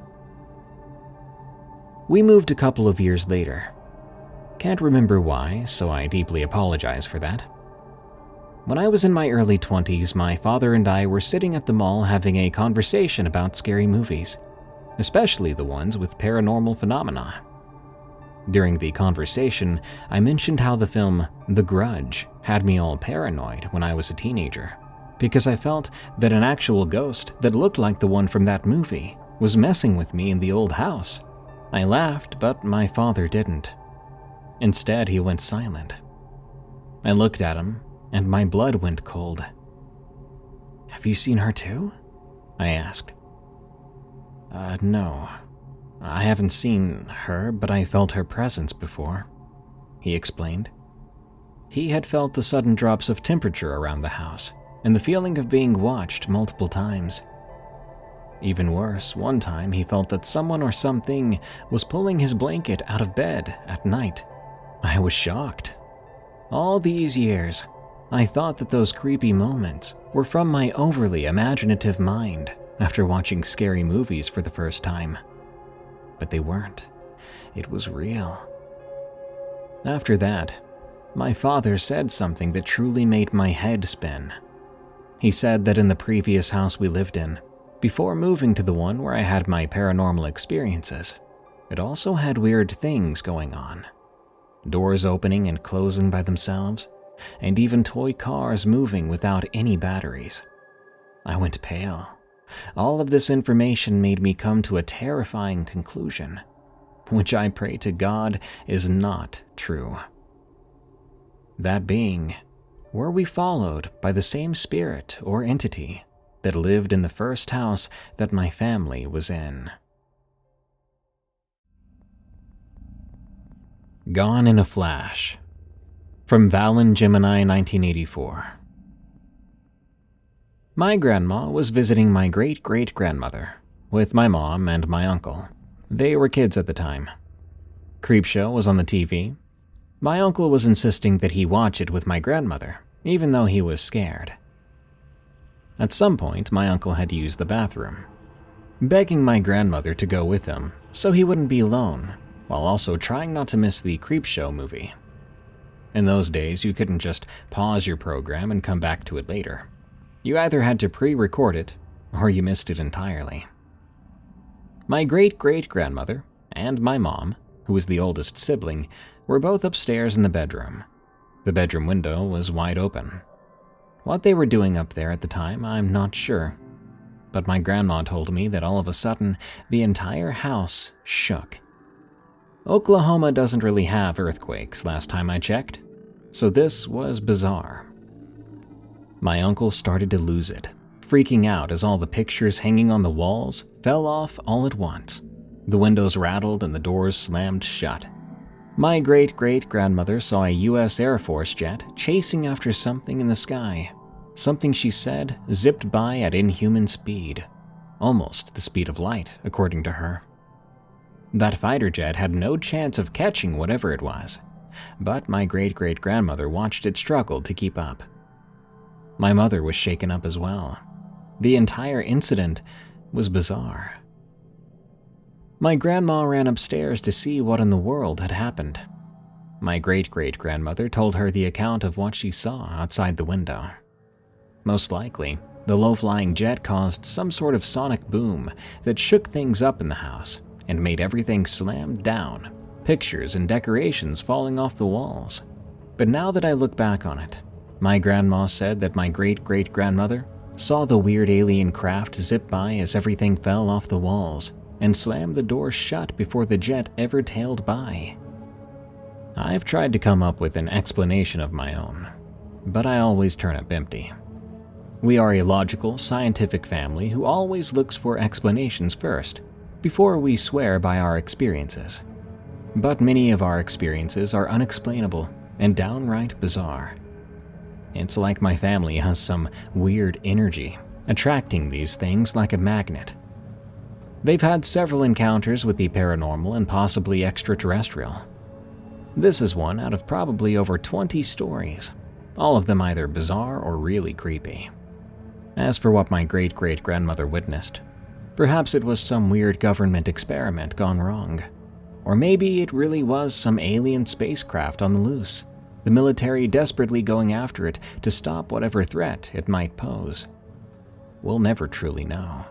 We moved a couple of years later. Can't remember why, so I deeply apologize for that. When I was in my early twenties, my father and I were sitting at the mall having a conversation about scary movies, especially the ones with paranormal phenomena. During the conversation, I mentioned how the film The Grudge had me all paranoid when I was a teenager, because I felt that an actual ghost that looked like the one from that movie was messing with me in the old house. I laughed, but my father didn't. Instead, he went silent. I looked at him, and my blood went cold. "Have you seen her too?" I asked. Uh, no. I haven't seen her, but I felt her presence before," he explained. He had felt the sudden drops of temperature around the house, and the feeling of being watched multiple times. Even worse, one time he felt that someone or something was pulling his blanket out of bed at night. I was shocked. All these years, I thought that those creepy moments were from my overly imaginative mind after watching scary movies for the first time. But they weren't. It was real. After that, my father said something that truly made my head spin. He said that in the previous house we lived in, before moving to the one where I had my paranormal experiences, it also had weird things going on. Doors opening and closing by themselves, and even toy cars moving without any batteries. I went pale. All of this information made me come to a terrifying conclusion, which I pray to God is not true. That being, were we followed by the same spirit or entity that lived in the first house that my family was in? Gone in a Flash. From Valen Gemini nineteen eighty-four. My grandma was visiting my great-great-grandmother with my mom and my uncle. They were kids at the time. Creepshow was on the T V. My uncle was insisting that he watch it with my grandmother, even though he was scared. At some point, my uncle had used the bathroom. begging my grandmother to go with him so he wouldn't be alone, while also trying not to miss the Creepshow movie. In those days, you couldn't just pause your program and come back to it later. You either had to pre-record it, or you missed it entirely. My great-great-grandmother and my mom, who was the oldest sibling, were both upstairs in the bedroom. The bedroom window was wide open. What they were doing up there at the time, I'm not sure. But my grandma told me that all of a sudden, the entire house shook. Oklahoma doesn't really have earthquakes last time I checked, so this was bizarre. My uncle started to lose it, freaking out as all the pictures hanging on the walls fell off all at once. The windows rattled and the doors slammed shut. My great-great-grandmother saw a U S Air Force jet chasing after something in the sky. Something, she said, zipped by at inhuman speed. Almost the speed of light, according to her. That fighter jet had no chance of catching whatever it was, but my great-great-grandmother watched it struggle to keep up. My mother was shaken up as well. The entire incident was bizarre. My grandma ran upstairs to see what in the world had happened. My great-great-grandmother told her the account of what she saw outside the window. Most likely, the low-flying jet caused some sort of sonic boom that shook things up in the house and made everything slam down, pictures and decorations falling off the walls. But now that I look back on it, my grandma said that my great-great-grandmother saw the weird alien craft zip by as everything fell off the walls and slammed the door shut before the jet ever tailed by. I've tried to come up with an explanation of my own, but I always turn up empty. We are a logical, scientific family who always looks for explanations first, before we swear by our experiences. But many of our experiences are unexplainable and downright bizarre. It's like my family has some weird energy, attracting these things like a magnet. They've had several encounters with the paranormal and possibly extraterrestrial. This is one out of probably over twenty stories, all of them either bizarre or really creepy. As for what my great-great-grandmother witnessed, perhaps it was some weird government experiment gone wrong. Or maybe it really was some alien spacecraft on the loose, the military desperately going after it to stop whatever threat it might pose. We'll never truly know.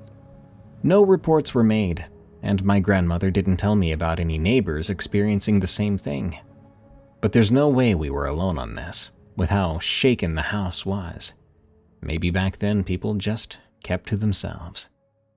No reports were made, and my grandmother didn't tell me about any neighbors experiencing the same thing. But there's no way we were alone on this, with how shaken the house was. Maybe back then people just kept to themselves.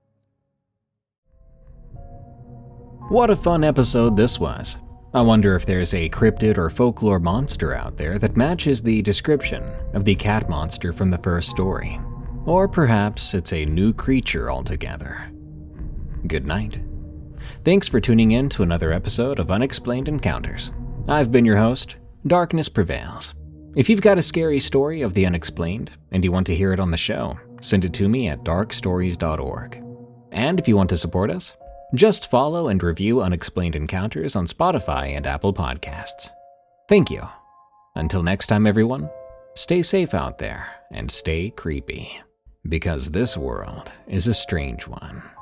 What a fun episode this was. I wonder if there's a cryptid or folklore monster out there that matches the description of the cat monster from the first story. Or perhaps it's a new creature altogether. Good night. Thanks for tuning in to another episode of Unexplained Encounters. I've been your host, Darkness Prevails. If you've got a scary story of the unexplained and you want to hear it on the show, send it to me at dark stories dot org. And if you want to support us, just follow and review Unexplained Encounters on Spotify and Apple Podcasts. Thank you. Until next time, everyone, stay safe out there and stay creepy, because this world is a strange one.